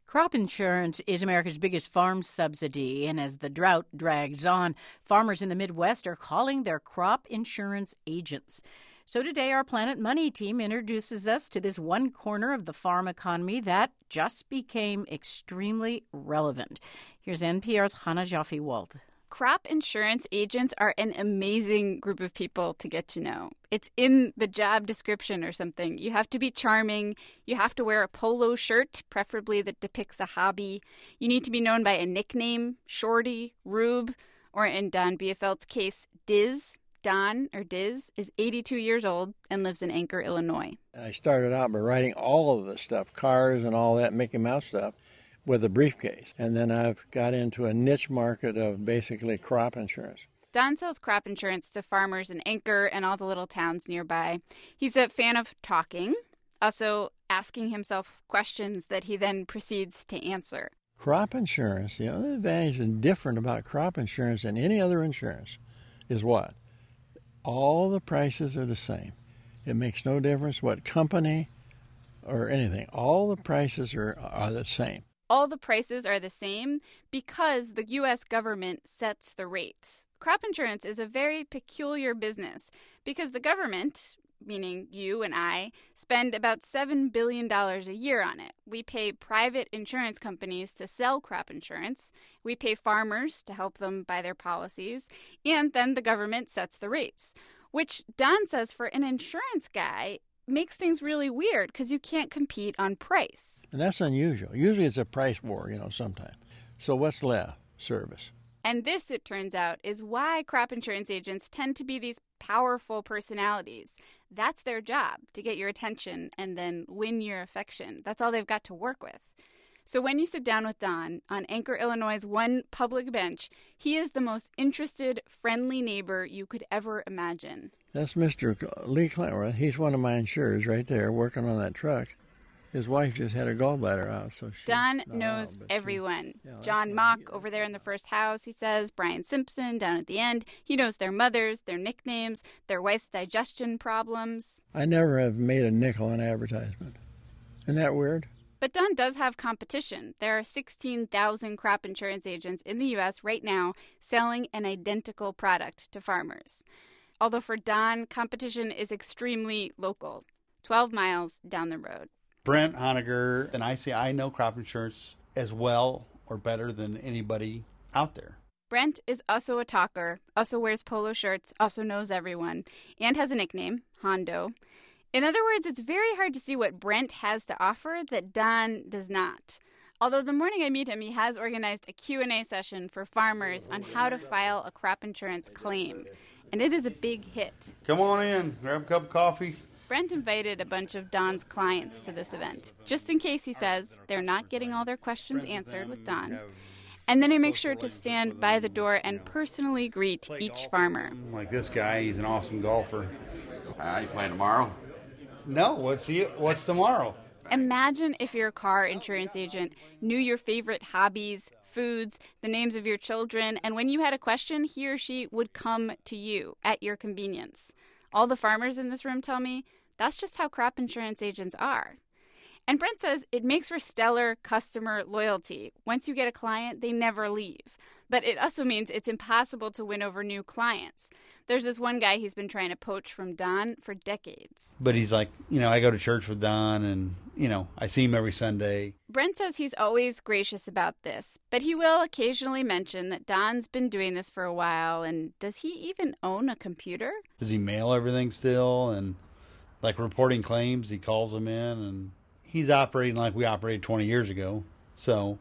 Crop insurance is America's biggest farm subsidy, and as the drought drags on, farmers in the Midwest are calling their crop insurance agents. So today, our Planet Money team introduces us to this one corner of the farm economy that just became extremely relevant. Here's NPR's Hannah Jaffe-Walt. Crop insurance agents are an amazing group of people to get to know. It's in the job description or something. You have to be charming. You have to wear a polo shirt, preferably that depicts a hobby. You need to be known by a nickname, Shorty, Rube, or in Don Biefeld's case, Diz. Don, or Diz, is 82 years old and lives in Anchor, Illinois. I started out by writing all of the stuff, cars and all that Mickey Mouse stuff, with a briefcase. And then I've got into a niche market of basically crop insurance. Don sells crop insurance to farmers in Anchor and all the little towns nearby. He's a fan of talking, also asking himself questions that he then proceeds to answer. Crop insurance, the only advantage and different about crop insurance than any other insurance is what? All the prices are the same. It makes no difference what company or anything. All the prices are the same. All the prices are the same because the U.S. government sets the rates. Crop insurance is a very peculiar business because the government, meaning you and I, spend about $7 billion a year on it. We pay private insurance companies to sell crop insurance. We pay farmers to help them buy their policies. And then the government sets the rates, which Don says for an insurance guy makes things really weird because you can't compete on price. And that's unusual. Usually it's a price war, sometimes. So what's left? Service. And this, it turns out, is why crop insurance agents tend to be these powerful personalities. That's their job, to get your attention and then win your affection. That's all they've got to work with. So when you sit down with Don on Anchor, Illinois' one public bench, he is the most interested, friendly neighbor you could ever imagine. That's Mr. Lee Clentworth. He's one of my insurers right there working on that truck. His wife just had her gallbladder out. So Don knows everyone. John Mock over there in the first house, he says. Brian Simpson down at the end. He knows their mothers, their nicknames, their wife's digestion problems. I never have made a nickel on advertisement. Isn't that weird? But Don does have competition. There are 16,000 crop insurance agents in the U.S. right now selling an identical product to farmers. Although for Don, competition is extremely local, 12 miles down the road. Brent Honegger, and I know crop insurance as well or better than anybody out there. Brent is also a talker, also wears polo shirts, also knows everyone, and has a nickname, Hondo. In other words, it's very hard to see what Brent has to offer that Don does not. Although the morning I meet him, he has organized a Q&A session for farmers on how to file a crop insurance claim. And it is a big hit. Come on in, grab a cup of coffee. Brent invited a bunch of Don's clients to this event, just in case, he says, they're not getting all their questions answered with Don. And then he makes sure to stand by the door and personally greet each farmer. Like this guy, he's an awesome golfer. You playing tomorrow? No, what's tomorrow? Imagine if your car insurance agent knew your favorite hobbies, foods, the names of your children, and when you had a question, he or she would come to you at your convenience. All the farmers in this room tell me that's just how crop insurance agents are. And Brent says it makes for stellar customer loyalty. Once you get a client, they never leave. But it also means it's impossible to win over new clients. There's this one guy he's been trying to poach from Don for decades. But he's like, I go to church with Don and, I see him every Sunday. Brent says he's always gracious about this, but he will occasionally mention that Don's been doing this for a while. And does he even own a computer? Does he mail everything still? And like reporting claims, he calls them in and he's operating like we operated 20 years ago. So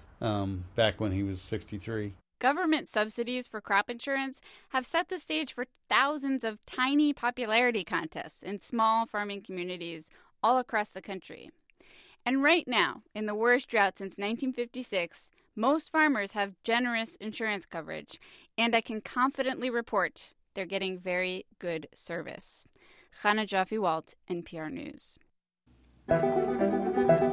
back when he was 63. Government subsidies for crop insurance have set the stage for thousands of tiny popularity contests in small farming communities all across the country. And right now, in the worst drought since 1956, most farmers have generous insurance coverage, and I can confidently report they're getting very good service. Hannah Jaffe-Walt, NPR News.